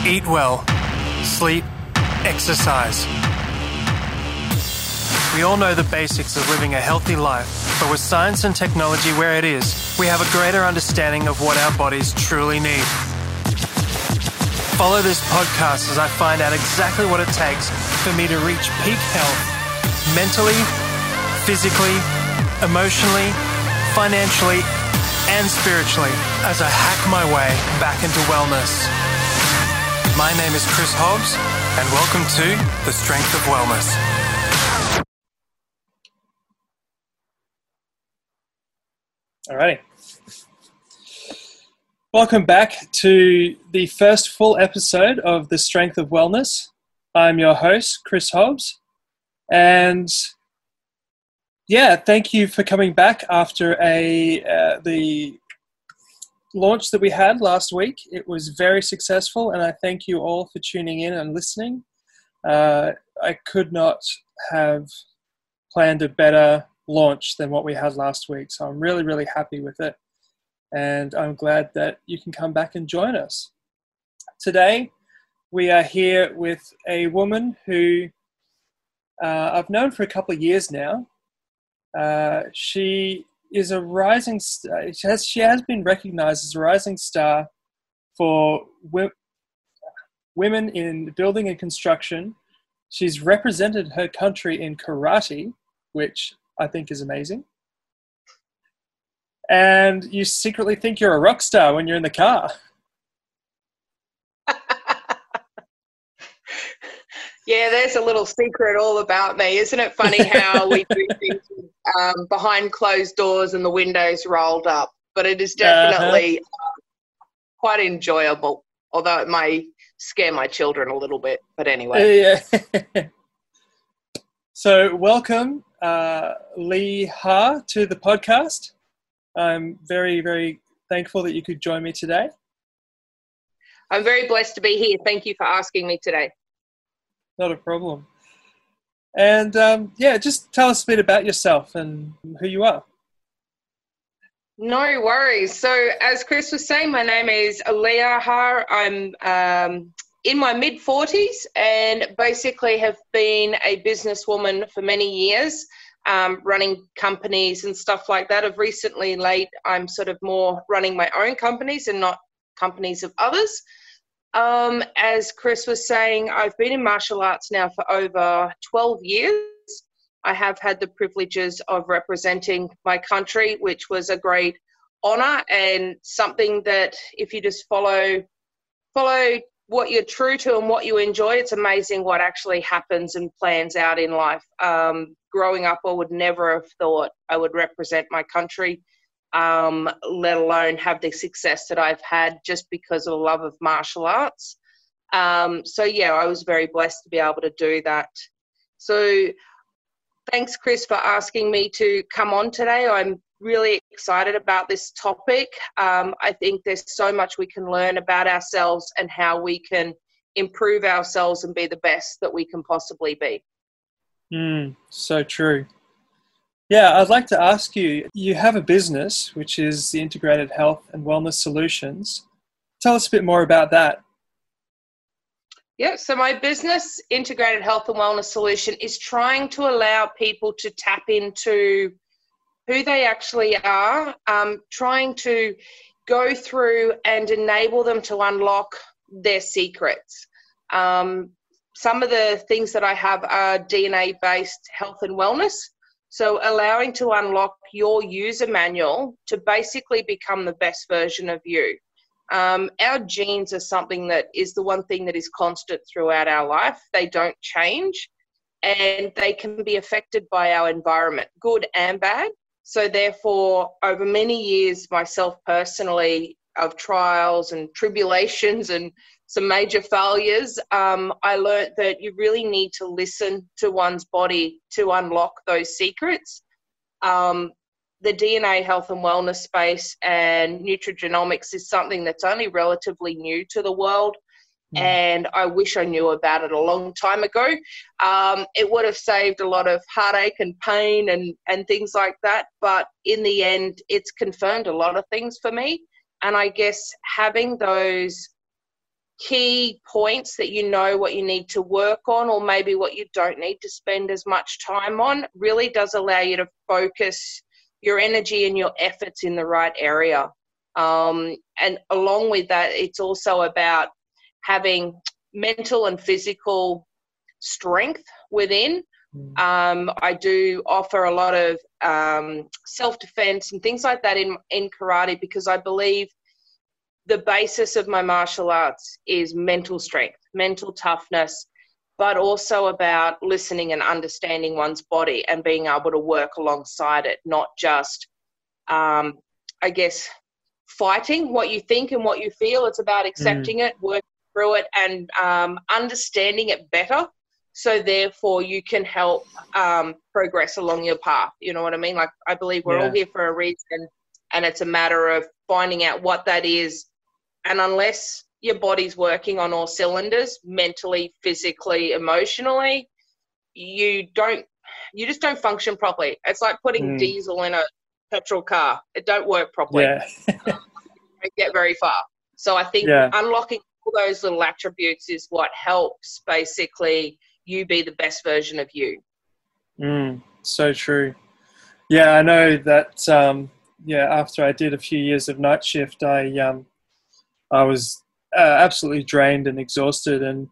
Eat well, sleep, exercise. We all know the basics of living a healthy life, but with science and technology where it is, we have a greater understanding of what our bodies truly need. Follow this podcast as I find out exactly what it takes for me to reach peak health, mentally, physically, emotionally, financially, and spiritually, as I hack my way back into wellness. My name is Chris Hobbs, and welcome to The Strength of Wellness. Alrighty. Welcome back to the first full episode of The Strength of Wellness. I'm your host, Chris Hobbs, and thank you for coming back after the launch that we had last week. It was very successful, and I thank you all for tuning in and listening. I could not have planned a better launch than what we had last week, so I'm really, really happy with it, and I'm glad that you can come back and join us. Today, we are here with a woman who I've known for a couple of years now. She is a rising star. She has been recognized as a rising star for women in building and construction. She's represented her country in karate, which I think is amazing. And you secretly think you're a rock star when you're in the car. Yeah, there's a little secret all about me. Isn't it funny how we do things behind closed doors and the windows rolled up? But it is definitely quite enjoyable, although it may scare my children a little bit. But anyway. Yeah. So welcome, Lee Ha, to the podcast. I'm very, very thankful that you could join me today. I'm very blessed to be here. Thank you for asking me today. Not a problem. And just tell us a bit about yourself and who you are. No worries. So as Chris was saying, my name is Leah Ha. I'm in my mid-40s and basically have been a businesswoman for many years, running companies and stuff like that. Of recently late, I'm sort of more running my own companies and not companies of others. As Chris was saying, I've been in martial arts now for over 12 years. I have had the privileges of representing my country, which was a great honor and something that if you just follow what you're true to and what you enjoy, it's amazing what actually happens and plans out in life. Growing up, I would never have thought I would represent my country, let alone have the success that I've had just because of the love of martial arts. I was very blessed to be able to do that. So thanks, Chris, for asking me to come on today. I'm really excited about this topic. I think there's so much we can learn about ourselves and how we can improve ourselves and be the best that we can possibly be. So true. Yeah, I'd like to ask you, you have a business, which is the Integrated Health and Wellness Solutions. Tell us a bit more about that. Yeah, so my business, Integrated Health and Wellness Solution, is trying to allow people to tap into who they actually are, trying to go through and enable them to unlock their secrets. Some of the things that I have are DNA-based health and wellness. So allowing to unlock your user manual to basically become the best version of you. Our genes are something that is the one thing that is constant throughout our life. They don't change and they can be affected by our environment, good and bad. So therefore, over many years, myself personally, of trials and tribulations and some major failures, I learned that you really need to listen to one's body to unlock those secrets. The DNA health and wellness space and nutrigenomics is something that's only relatively new to the world. And I wish I knew about it a long time ago. It would have saved a lot of heartache and pain and things like that. But in the end, it's confirmed a lot of things for me. And I guess having those key points that you know what you need to work on, or maybe what you don't need to spend as much time on, really does allow you to focus your energy and your efforts in the right area. And along with that, it's also about having mental and physical strength within. I do offer a lot of self-defense and things like that in karate, because I believe the basis of my martial arts is mental strength, mental toughness, but also about listening and understanding one's body and being able to work alongside it, not just, I guess, fighting what you think and what you feel. It's about accepting it, working through it, and understanding it better. So therefore you can help progress along your path. You know what I mean? Like, I believe we're all here for a reason, and it's a matter of finding out what that is. And unless your body's working on all cylinders, mentally, physically, emotionally, you just don't function properly. It's like putting diesel in a petrol car. It don't work properly. Yeah. Don't get very far. So I think unlocking all those little attributes is what helps basically you be the best version of you. So true. Yeah, I know that. After I did a few years of night shift, I was absolutely drained and exhausted, and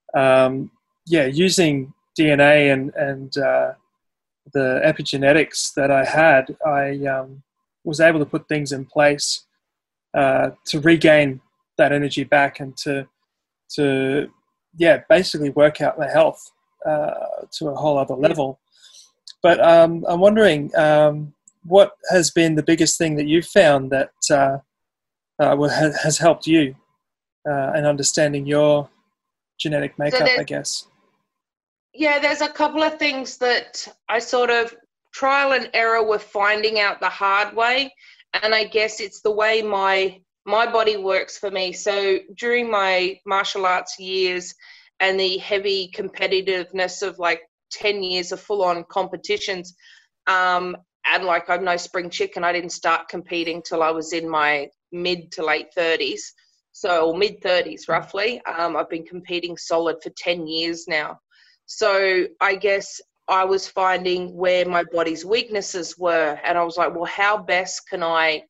using DNA and the epigenetics that I had, I was able to put things in place to regain that energy back, and to basically work out my health to a whole other level. But I'm wondering, what has been the biggest thing that you've found that has helped you in understanding your genetic makeup, I guess? Yeah, there's a couple of things that I sort of trial and error with finding out the hard way. And I guess it's the way my body works for me. So during my martial arts years and the heavy competitiveness of like 10 years of full-on competitions, and like I'm no spring chicken, I didn't start competing till I was in my mid to late 30s. So mid 30s roughly. I've been competing solid for 10 years now. So I guess I was finding where my body's weaknesses were, and I was like, well, how best can I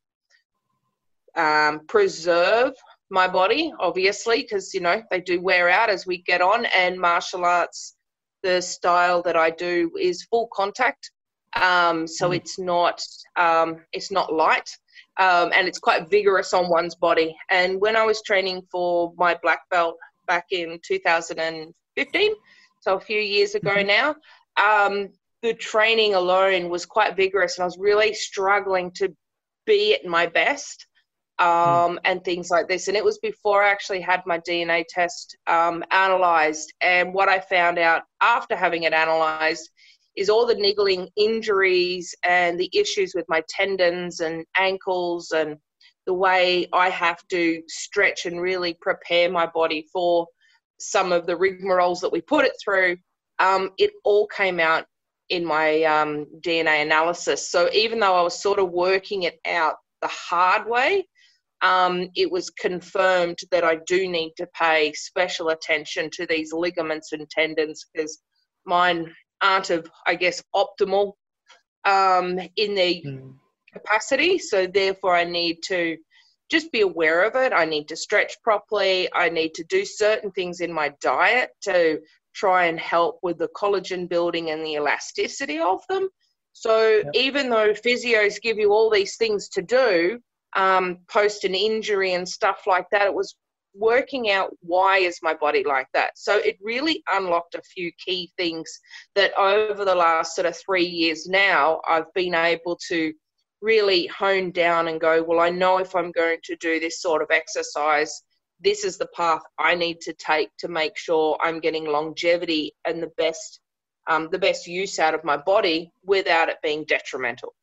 preserve my body, obviously, because, you know, they do wear out as we get on, and martial arts, the style that I do is full contact. So it's not light, and it's quite vigorous on one's body. And when I was training for my black belt back in 2015, so a few years ago now, the training alone was quite vigorous, and I was really struggling to be at my best, and things like this. And it was before I actually had my DNA test analyzed. And what I found out after having it analyzed is all the niggling injuries and the issues with my tendons and ankles, and the way I have to stretch and really prepare my body for some of the rigmaroles that we put it through. It all came out in my DNA analysis. So even though I was sort of working it out the hard way, it was confirmed that I do need to pay special attention to these ligaments and tendons, because mine aren't of, I guess, optimal in their capacity. So therefore I need to just be aware of it. I need to stretch properly. I need to do certain things in my diet to try and help with the collagen building and the elasticity of them. So even though physios give you all these things to do post an injury and stuff like that, it was working out why is my body like that. So it really unlocked a few key things that over the last sort of 3 years now, I've been able to really hone down and go, well, I know if I'm going to do this sort of exercise, this is the path I need to take to make sure I'm getting longevity and the best use out of my body without it being detrimental.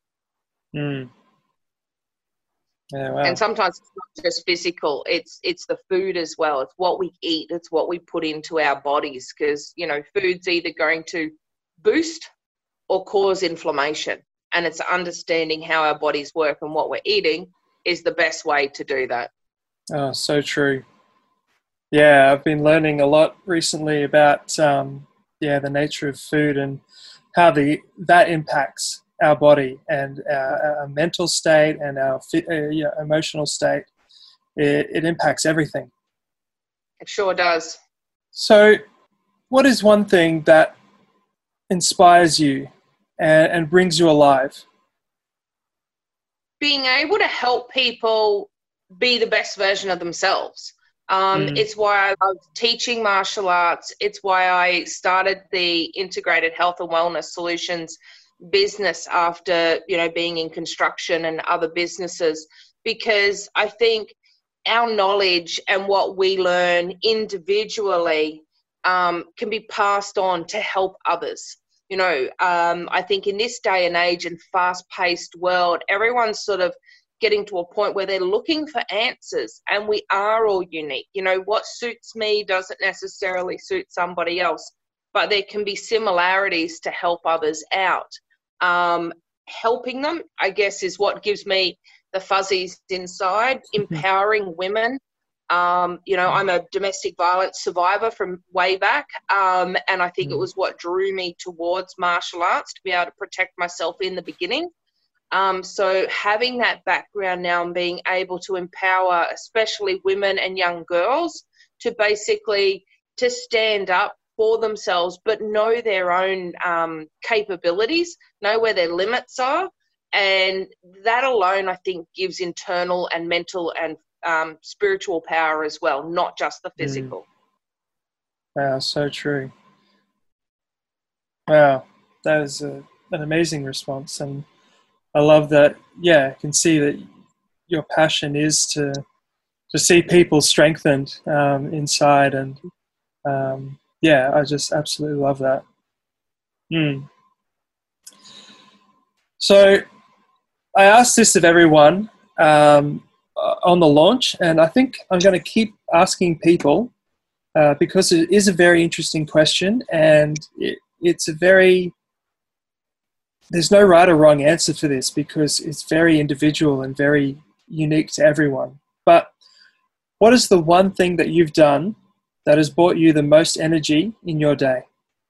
Yeah, wow. And sometimes it's not just physical, it's the food as well. It's what we eat, it's what we put into our bodies, because, you know, food's either going to boost or cause inflammation. And it's understanding how our bodies work and what we're eating is the best way to do that. Oh, so true. Yeah, I've been learning a lot recently about the nature of food and how that impacts our body and our mental state and our emotional state. It impacts everything. It sure does. So, what is one thing that inspires you and brings you alive? Being able to help people be the best version of themselves. Mm, It's why I love teaching martial arts. It's why I started the integrated health and wellness solutions business after, being in construction and other businesses, because I think our knowledge and what we learn individually can be passed on to help others. I think in this day and age and fast-paced world, everyone's sort of getting to a point where they're looking for answers, and we are all unique. What suits me doesn't necessarily suit somebody else, but there can be similarities to help others out. Helping them, I guess, is what gives me the fuzzies inside. Empowering women. I'm a domestic violence survivor from way back, and I think it was what drew me towards martial arts, to be able to protect myself in the beginning. So having that background now and being able to empower especially women and young girls to basically to stand up for themselves, but know their own capabilities, know where their limits are. And that alone, I think, gives internal and mental and spiritual power as well, not just the physical. Wow, so true. Wow, that is an amazing response. And I love that. Yeah, I can see that your passion is to see people strengthened inside, and I just absolutely love that. Mm. So I asked this of everyone on the launch, and I think I'm going to keep asking people because it is a very interesting question, and it's a very there's no right or wrong answer for this because it's very individual and very unique to everyone. But what is the one thing that you've done that has brought you the most energy in your day?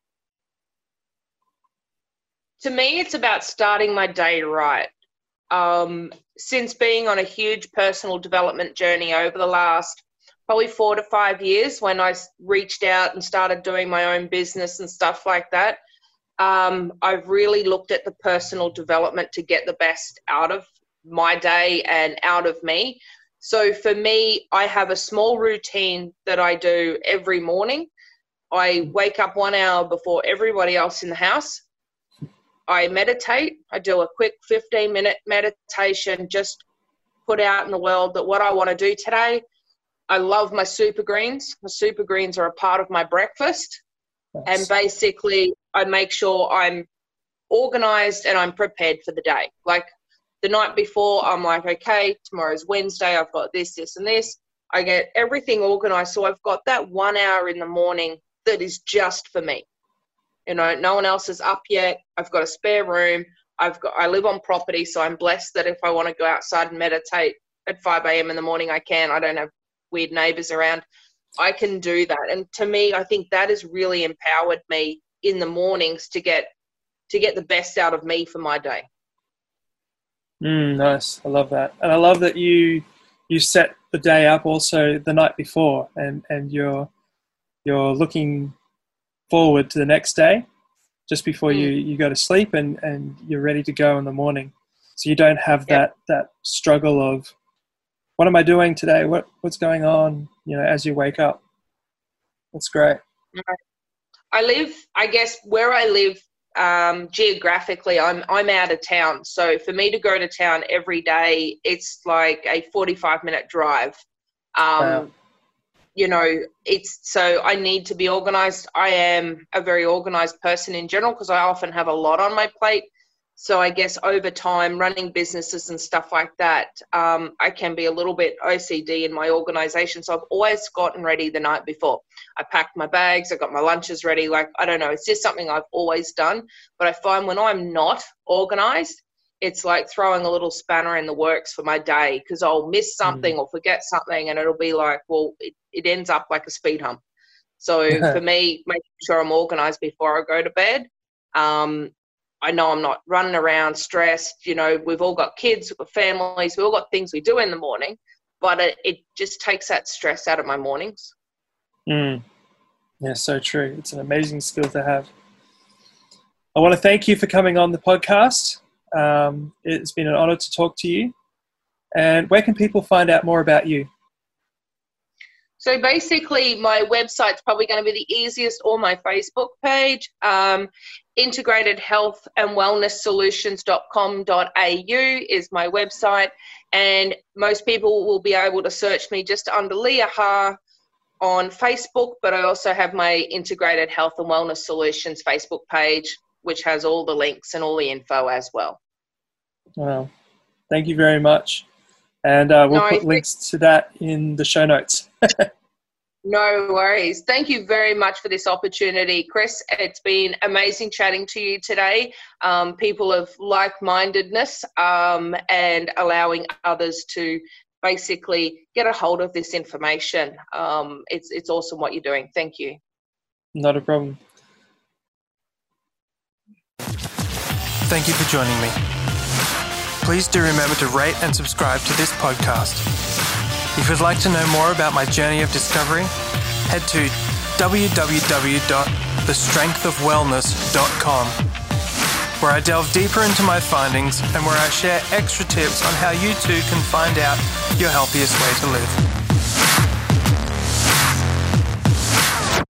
To me, it's about starting my day right. Since being on a huge personal development journey over the last probably 4 to 5 years, when I reached out and started doing my own business and stuff like that, I've really looked at the personal development to get the best out of my day and out of me. So for me, I have a small routine that I do every morning. I wake up 1 hour before everybody else in the house. I meditate. I do a quick 15-minute meditation, just put out in the world that what I want to do today. I love my super greens. My super greens are a part of my breakfast. And basically, I make sure I'm organized and I'm prepared for the day. Like the night before, I'm like, okay, tomorrow's Wednesday. I've got this, this, and this. I get everything organized. So I've got that 1 hour in the morning that is just for me. No one else is up yet. I've got a spare room. I live on property, so I'm blessed that if I want to go outside and meditate at 5 a.m. in the morning, I can. I don't have weird neighbors around. I can do that. And to me, I think that has really empowered me in the mornings to get the best out of me for my day. Nice. I love that. And I love that you set the day up also the night before, and you're looking forward to the next day just before you go to sleep, and you're ready to go in the morning. So you don't have that struggle of, what am I doing today? What's going on, as you wake up. That's great. I guess where I live geographically, I'm out of town. So for me to go to town every day, it's like a 45-minute drive. Wow. So I need to be organized. I am a very organized person in general because I often have a lot on my plate. So I guess over time, running businesses and stuff like that, I can be a little bit OCD in my organization. So I've always gotten ready the night before. I packed my bags. I got my lunches ready. Like, I don't know. It's just something I've always done. But I find when I'm not organized, it's like throwing a little spanner in the works for my day, because I'll miss something or forget something, and it'll be like, well, it ends up like a speed hump. So for me, making sure I'm organized before I go to bed. I know I'm not running around stressed. You know, we've all got kids, we've got families, we've all got things we do in the morning, but it just takes that stress out of my mornings. Yeah, so true. It's an amazing skill to have. I want to thank you for coming on the podcast. It's been an honor to talk to you. And where can people find out more about you? So basically, my website's probably going to be the easiest, or my Facebook page. Integrated Health and Wellness Solutions.com.au is my website. And most people will be able to search me just under Leah Ha on Facebook, but I also have my Integrated Health and Wellness Solutions Facebook page, which has all the links and all the info as well. Well, thank you very much. And we'll put links to that in the show notes. No worries. Thank you very much for this opportunity, Chris. It's been amazing chatting to you today. People of like-mindedness and allowing others to basically get a hold of this information. It's awesome what you're doing. Thank you. Not a problem. Thank you for joining me. Please do remember to rate and subscribe to this podcast. If you'd like to know more about my journey of discovery, head to www.thestrengthofwellness.com, where I delve deeper into my findings and where I share extra tips on how you too can find out your healthiest way to live.